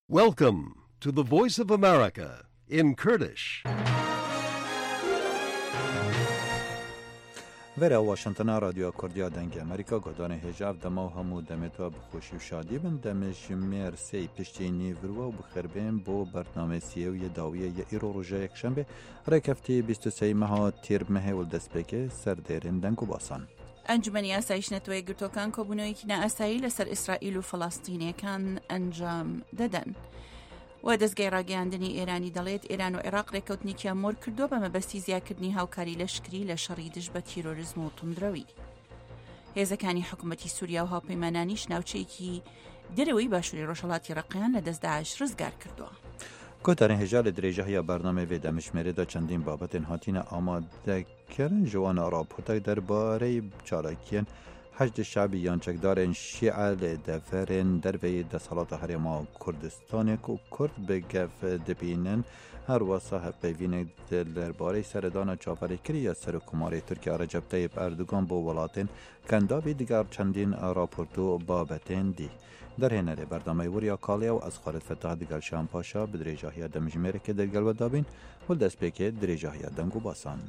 Welcome to the Voice of America in Kurdish. ورا واشنطن رادیو کردیا دنگ امریکا گدان هجاب دما و همو دمتوا بخوشی و شادی بن دمش میر سی پشتی نیورو و بخربین بو برنامه سیو ی داویه ی ایرو روژه یکشنبه رکفتی 23 ماه تیر مه و دستپیک سردیرین دنگو باسان. ئەنجومەنی ئاسایش نەتەوەی گرتوەکان کۆبوونەوەیەکی نائاسایی لەسەر ئیسرائیل و فەڵاستینیەکان ئەنجام دەدەن. و دەستگای ڕاگەیاندنی ئێرانی دەڵێت ئێران و عێراق ڕێکەوتنێکیان مۆر کردووە بە مەبەستی زیادکردنی هاوکاری لەشکری لە شەڕی دژ بە تیرۆریزم و توندرەوی. هێزەکانی حکوومەتی سووریا و هاوپەیمانانیش ناوچەیەکی دەرەوەی باشووری ڕۆژهەڵاتی ڕقیان لە دەست داعش ڕزگار کردووە. کۆتارین هێژا لە درێژەیە بەرنامە وێ دەمشمێرێدا چەندین بابەتێن هاتینە ئامادەکردن جوانە ڕاپۆرتێک دەربارەی چالاکیان حەجد شعبی یان چەکدارên شیعە لێ دەڤەرên دەرveyê دەسەڵاتە هەرێما کوردستانێک و کورد bi gev dibînin her wasa hevpeyvînek derbarê seredana çaperêkirî ya Serokkomarê Tirkiye Recep Tayyip Erdogan bo welatên kendavî digar çendîn raport û babetên dî. Derhênerê berdameyê weriya Kaliya û ez Xalid Fettah digal Şam Paşa bi dirêjahiya demjimêrekê dergel ve dabîn û destpêkê dirêjahiya deng û basan.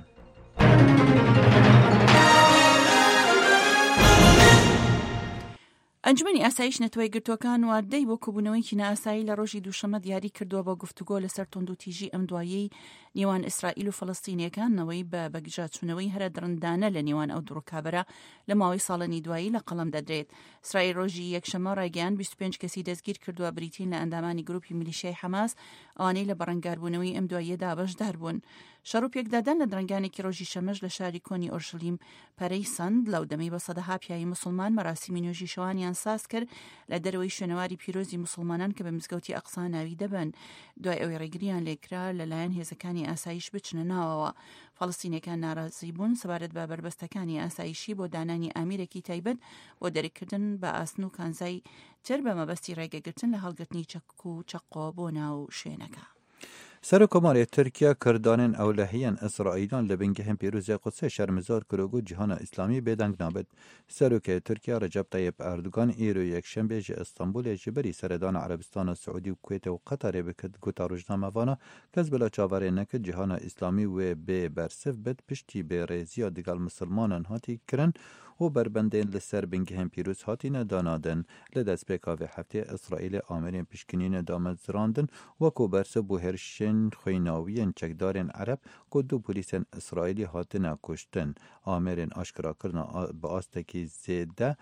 ئەنجومەنی ئاسایش نەتەوەی گرتوەکان واردەی بۆ کۆبوونەوەیکی نائاسایی لە ڕۆژی دووشەمە دیاری کردووە بە گفتوگۆ لەسەر تۆندوتیژی ئەم دوایەی نێوان ئیسرائیل و فەڵەستینیەکانەوەی بە بەگژاتچوونەوەی هەرە درندانە لە نێوان ئەو دوو ڕکابەرە لە ماوەی ساڵانی دوایی لە قەڵەم دەدرێت. ئیسرائیل ڕۆژی یەکشەمە ڕایگەیاند 25 کەسی دەستگیر کردووە بریتین لە ئەندامانی گروپی میلیشیای حەماس ئەوانەی لە بەڕەنگاربوونەوەی ئەم دواییەدا بەشدار بوون. شەڕ و پێکدادان لە درەنگانێکی ڕۆژی شەمەش لە شاری کۆنی ئۆرشلیم پەرەی سند لەو دەمەی بە سەدەها پیاوی موسڵمان مەراسیمی نوێژی شەوانیان ساز کرد لە دەرەوەی شوێنەواری پیرۆزی موسڵمانان کە بە مزگەوتی ئەقسا ناوی دەبن. دوای ئەوەی ڕێگریان لێکرا لەلایەن هێزەکانی ئاسایش بچنە ناوەوە. فەڵەستینیەکان ناڕازی بوون سەبارەت بە بربەستەکانی ئاسایشی بۆ دانانی ئامیرێکی تایبەت بۆ دەرێکردن بە ئاسن و کانزای تر بە مەبەستی ڕێگەگرتن لە هەڵگرتنی چەک و چەقۆ بۆ ناو شوێنەکە. Serokkomarê Tirkiye Kurdanên ewlehiyên İsraîlan li bingehên pîrozê Qudsê şermizar kirogo cîhana İslamî bêdeng nabin. Serokê Tirkiye Recep Tayyip Erdogan îro yekşembe ji İstanbulê ji berî seredana Erebistana Siûdî û Kuwêtê û Qetarê bikird gota rojnamevana kes bila çaverê nekird cîhana İslamî wê bê bersiv bid piştî bêrêziya digal misilmanan hatî kirin û berbendên li ser bingehên pîroz hatîne danadin. Li destpêka vê heftê İsraîlê amerên piştgirînê damezrandin wekû bersiv bû hêrişên xwînawiyên çekdarên Ereb ku du polîsên İsraîlî hatine kuştin. Amerên aşkirakirina bi astekî zêde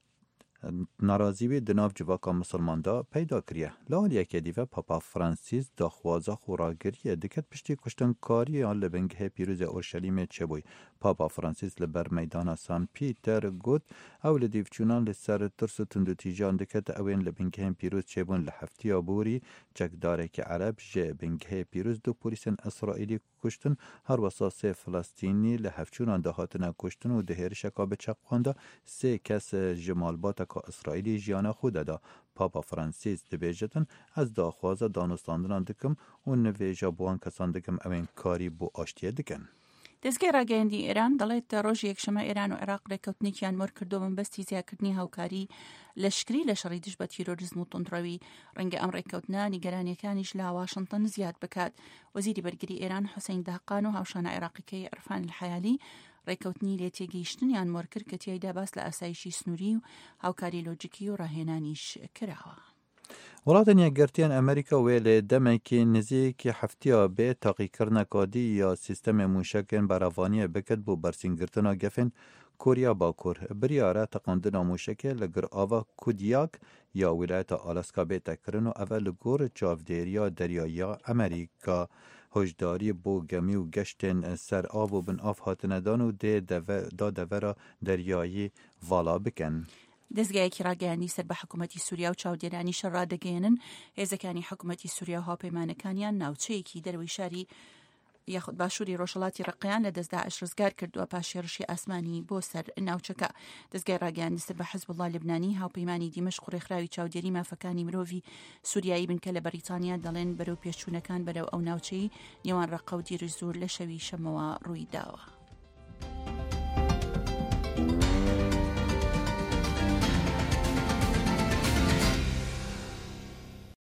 narazî wê di nav civaka misilman da peyda kiriye. Li aliyekê dîve Papa Fransîs daxwaza xwaragiriyê diket piştî kuştinkariyan li bingehê pîrozê Orşelîmê çêbûy. Papa Fransîs li ber meydana San Peter got ew li dîvçûnan li ser tirs û tundutîjan diket ewên li bingehên pîroz çêbûn li heftiya borî çekdarekî Ereb ji bingehê pîroz du polîsên İsraîlî kuştin her wesa sê Filastînî li hevçûnan da hatine kuştin û di hêrişeka bi çeqwan da sê kes ji malbateka İsraîlî jiyana xwe deda. Papa Fransîs dibêjetin ez daxwaza danûstandinan dikim û nivêja bi wan kesan dikim ewên karî bû aştiye dikin. دەستگای ڕاگەیاندنی ئێران دەڵێت ڕۆژی یەکشەمە ئێران و عێراق ڕێکەوتنێکیان مۆر کردووە بەمبەستی زیادکردنی هاوکاری لەشکری لە شەڕی دژ بە تیرۆریزم و توندڕەوی. ڕەنگە ئەم ڕێکەوتنە نیگەرانیەکانیش لە واشنتن زیاد بکات. وەزیری بەرگری ئێران حوسەین داقان و هاوشانە عێراقیەکەی عرفان الحەیالی ڕێکەوتنی لێ تێگەیشتنیان مۆر کرد کە تیایدا باس لە ئاسایشی سنووری و هاوکاری لۆجیکی و ڕاهێنانیش کراوە. وڵاتên yekgirtiyên Amerîka wê lê demekî nizîkî heftiya bê taqîkirina dî ya sîstemê mûşekên beravaniyê bikir bû bersîngirtina gefên Koriya Bakur. Biryara teqandina mûşekê li gir ava Kudyak ya Wîlayeta Alaska bê tekirin û ev li gor çavdêriya deryayiya Amerîka. Hojdarî bû gemî û geştên ser av û bin av hatine dan û da devera deryayî vala bikin. دەستگایەکی ڕاگەیاندنی سەر بە حکوومەتی سووریا و چاودێرانی شەڕ ڕادەگەێنن هێزەکانی حکوومەتی سووریا و هاوپەیمانەکانیان ناوچەیەکی دەرەوەی شاری یاخود باشووری ڕۆژهەڵاتی ڕقیان لە دەست داعش ڕزگار کردووە پاش هێرشی ئاسمانی بۆ سەر ناوچەکە. دەستگای ڕاگەیاندنی سەر بە حیزبوڵڵا لبنانی هاوپەیمانی دیمەشق و ڕێکخراوی چاودێری مافەکانی مرۆڤی سووریایی بنکە لە بەریتانیا دەڵێن بەرەو پێچوونەکان بەرەو ئەو ناوچەی نێوان ڕقە و دیری زۆر لە شەوی شەمەوە ڕووی داوە.